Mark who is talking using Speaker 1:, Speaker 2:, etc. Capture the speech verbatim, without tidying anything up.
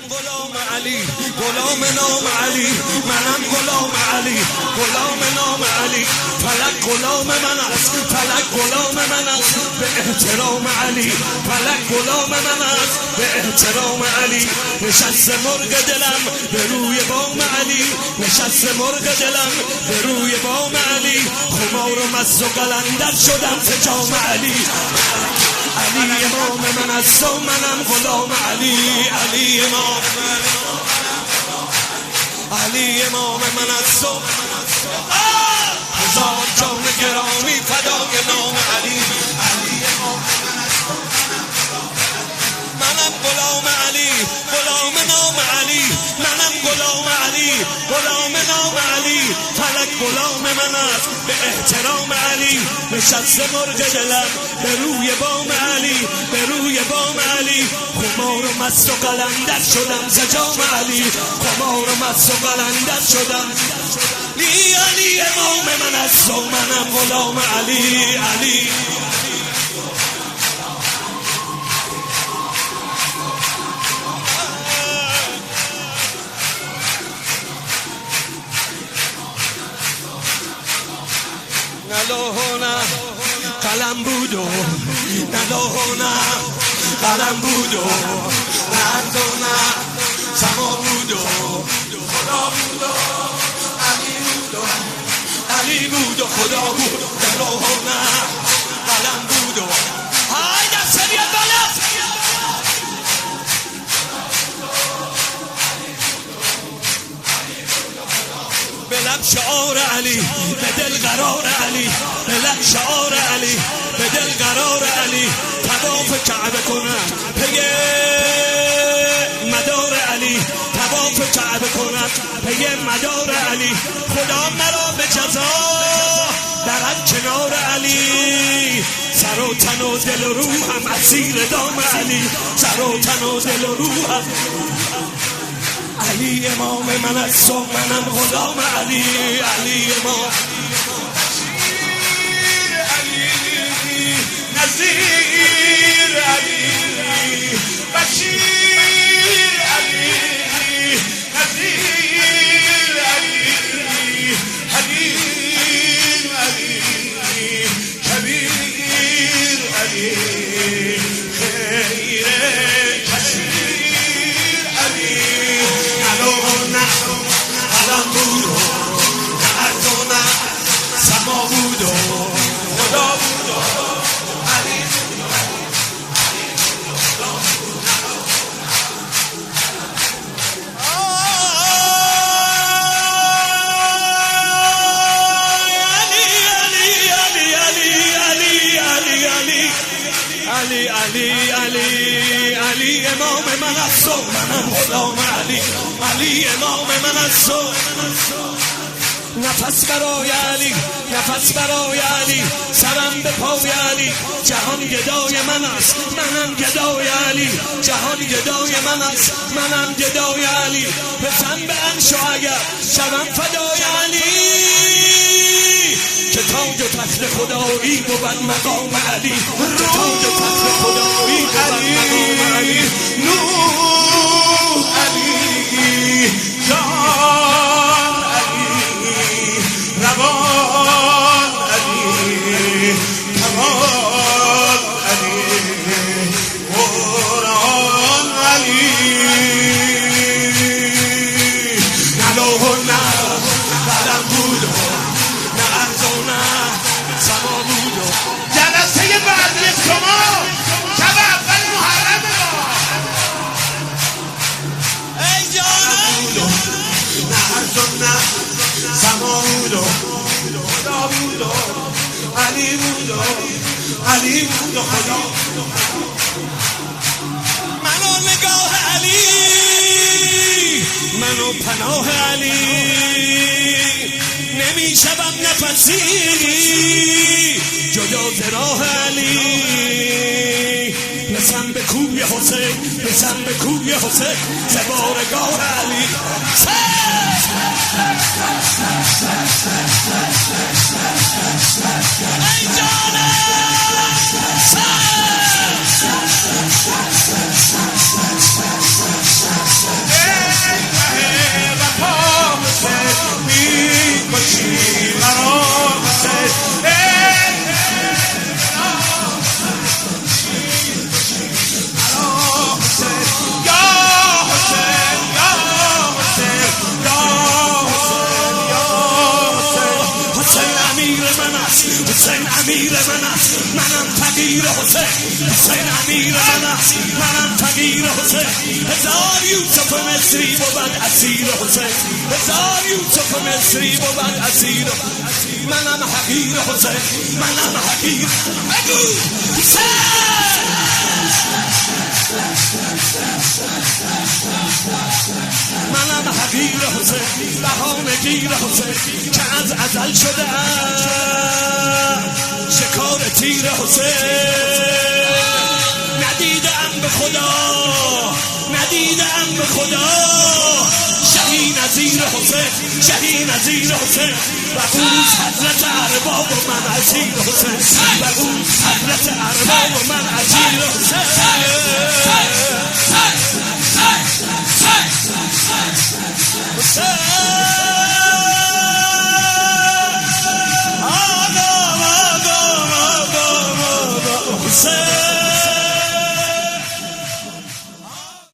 Speaker 1: غلام علی، غلام نام علی، منم غلام علی، غلام نام علی. فلک غلام من است، فلک غلام من است به احترام علی، فلک غلام من است به احترام علی. نشست مرغ دلم به روی بام علی، نشست مرغ دلم به روی بام علی. خمار و مست و قلندر شدم ز جام علی. علی امام من است و منم غلام علی، علی امام علی امام من است و هزار جان گرامی فدای نام علی. علی امام منم غلام علی، غلام نام علی، منم غلام علی، غلام نام علی. فلک غلام من است به احترام علی. نشست مرغ دلم به روی بام علی، به روی بام علی. خمار و مست و قلندر شدم ز جام علی، خمار و مست و قلندر شدم. علی علی امام من است و منم غلام علی، علی. نلوهونه قلم بود و نلوهونه قلم بود و نردونه سما بود و خدا بود و علی بود و علی بود و خدا بود. نلوهونه قلم بود و های دست بیاد بالا. به لب شعار علی، به دل قرار علی، به لب شعار علی، به دل قرار علی. طواف کعبه کنم پی مدار علی، طواف کعبه کنم پی مدار علی. خدا مرا به جزا برد کنار علی. سر و تن و دل و روحم اسیر دام علی، سر و تن و دل و روحم. علی امام من است و منم غلام علی، علی امام علی نذیر علی بشیر علی نذیر علی حلیم علی کبیر علی خیر کشیر علی. قلم بود و نردونه سما بود و خدا بود و علی بود و علی علی علی علی امام من است و منم غلام علی، علی امام من است و نفس برای علی، نفس برای علی. سرم به پای علی، جهان گدای من است منم گدای علی، جهان گدای من است منم گدای علی. بزن به انشو اگر شوم فدای علی، که تاج و تخت خدایی بود مقام علی، که تاج و تخت خدایی بود مقام علی. نور علی جان علی روان علی کمال علی قرآن علی. نلوه نه قلم بود سما بود و جلسه بعدی شما شب اول محرم ای جانم نه ارزم نه سما بود و خدا بود و علی بود و علی بود و خدا. منو نگاه علی، منو پناه علی. نمی شوم نفسی جدا ز راه علی. رسم به کوی حسین، رسم به کوی حسین ز بارگاه علی. ای جانم حقیر حسین، حسین امیر من است، منم تغییر حسین. هزار یوسف مصری بود اسیر حسین، هزار یوسف مصری بود اسیر. منم حقیر حسین، منم حقیر. بگو حسین. منم حقیر حسین، بهانه گیر حسین که از ازل شده شکار تیر حسین. ندیدم به خدا، ندیدم به خدا شهی نظیر حسین، شهی نظیر حسین. و اون حضرت ارباب و من اسیر حسین، و اون حضرت ارباب و من اسیر حسین.